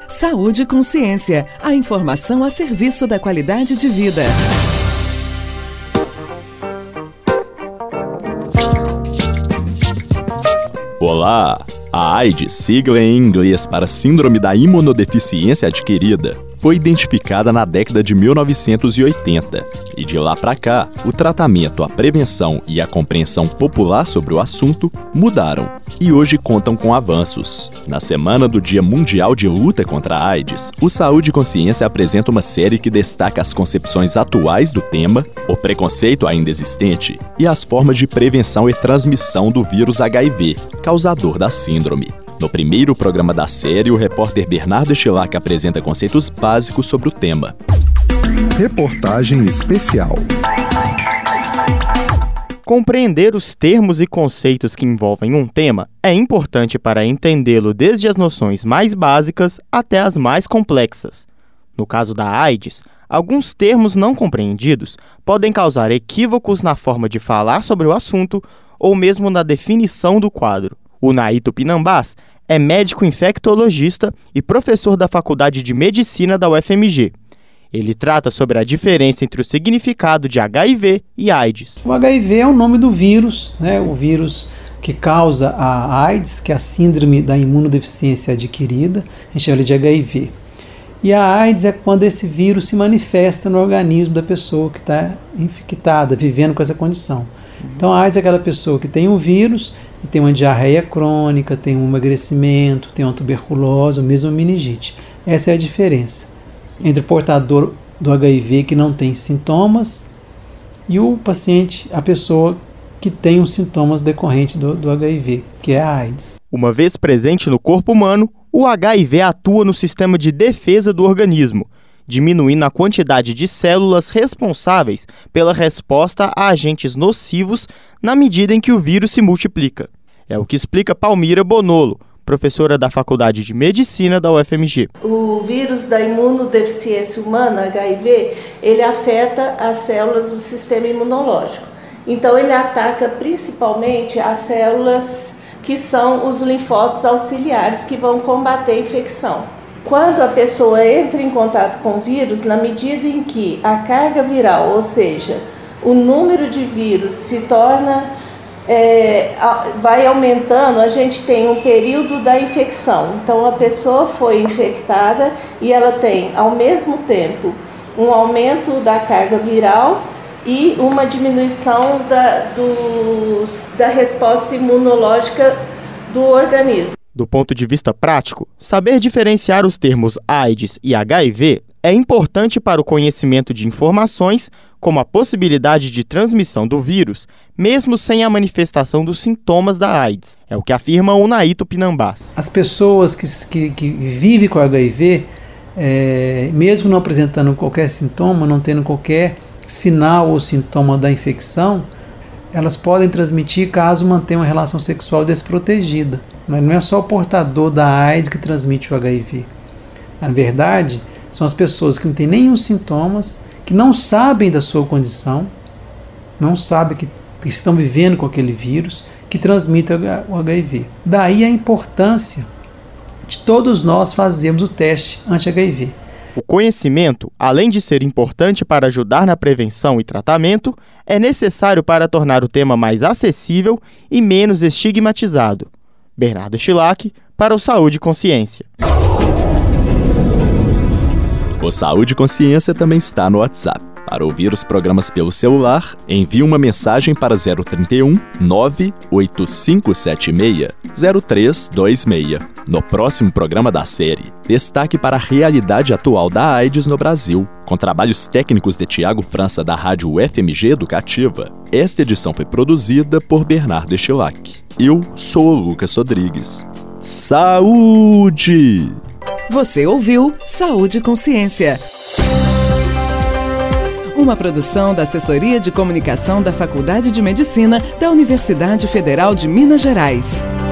Saúde e Consciência, a informação a serviço da qualidade de vida. Olá! A AIDS, sigla em inglês para Síndrome da Imunodeficiência Adquirida, foi identificada na década de 1980 e de lá para cá, o tratamento, a prevenção e a compreensão popular sobre o assunto mudaram e hoje contam com avanços. Na semana do Dia Mundial de Luta contra a AIDS, o Saúde e Consciência apresenta uma série que destaca as concepções atuais do tema, o preconceito ainda existente e as formas de prevenção e transmissão do vírus HIV, causador da síndrome. No primeiro programa da série, o repórter Bernardo Estilac apresenta conceitos básicos sobre o tema. Reportagem especial. Compreender os termos e conceitos que envolvem um tema é importante para entendê-lo desde as noções mais básicas até as mais complexas. No caso da AIDS, alguns termos não compreendidos podem causar equívocos na forma de falar sobre o assunto ou mesmo na definição do quadro. O Naí Tupinambás é médico infectologista e professor da Faculdade de Medicina da UFMG. Ele trata sobre a diferença entre o significado de HIV e AIDS. O HIV é o nome do vírus, o vírus que causa a AIDS, que é a síndrome da imunodeficiência adquirida, a gente chama de HIV. E a AIDS é quando esse vírus se manifesta no organismo da pessoa que está infectada, vivendo com essa condição. Então a AIDS é aquela pessoa que tem um vírus e tem uma diarreia crônica, tem um emagrecimento, tem uma tuberculose, ou mesmo uma meningite. Essa é a diferença entre o portador do HIV que não tem sintomas e o paciente, a pessoa que tem os sintomas decorrentes do HIV, que é a AIDS. Uma vez presente no corpo humano, o HIV atua no sistema de defesa do organismo, diminuindo a quantidade de células responsáveis pela resposta a agentes nocivos na medida em que o vírus se multiplica. É o que explica Palmira Bonolo, professora da Faculdade de Medicina da UFMG. O vírus da imunodeficiência humana, HIV, ele afeta as células do sistema imunológico. Então ele ataca principalmente as células que são os linfócitos auxiliares que vão combater a infecção. Quando a pessoa entra em contato com o vírus, na medida em que a carga viral, ou seja, o número de vírus se torna, vai aumentando, a gente tem um período da infecção. Então a pessoa foi infectada e ela tem, ao mesmo tempo, um aumento da carga viral e uma diminuição da resposta imunológica do organismo. Do ponto de vista prático, saber diferenciar os termos AIDS e HIV é importante para o conhecimento de informações como a possibilidade de transmissão do vírus, mesmo sem a manifestação dos sintomas da AIDS. É o que afirma o Naí Tupinambás. As pessoas que vivem com HIV, mesmo não apresentando qualquer sintoma, não tendo qualquer sinal ou sintoma da infecção, elas podem transmitir caso mantenham uma relação sexual desprotegida. Mas não é só o portador da AIDS que transmite o HIV. Na verdade, são as pessoas que não têm nenhum sintomas, que não sabem da sua condição, não sabem que estão vivendo com aquele vírus, que transmitem o HIV. Daí a importância de todos nós fazermos o teste anti-HIV. O conhecimento, além de ser importante para ajudar na prevenção e tratamento, é necessário para tornar o tema mais acessível e menos estigmatizado. Bernardo Estilac, para o Saúde e Consciência. O Saúde e Consciência também está no WhatsApp. Para ouvir os programas pelo celular, envie uma mensagem para 031 98576 0326. No próximo programa da série, destaque para a realidade atual da AIDS no Brasil, com trabalhos técnicos de Tiago França da Rádio UFMG Educativa. Esta edição foi produzida por Bernardo Estilac. Eu sou o Lucas Rodrigues. Saúde! Você ouviu Saúde e Consciência. Uma produção da Assessoria de Comunicação da Faculdade de Medicina da Universidade Federal de Minas Gerais.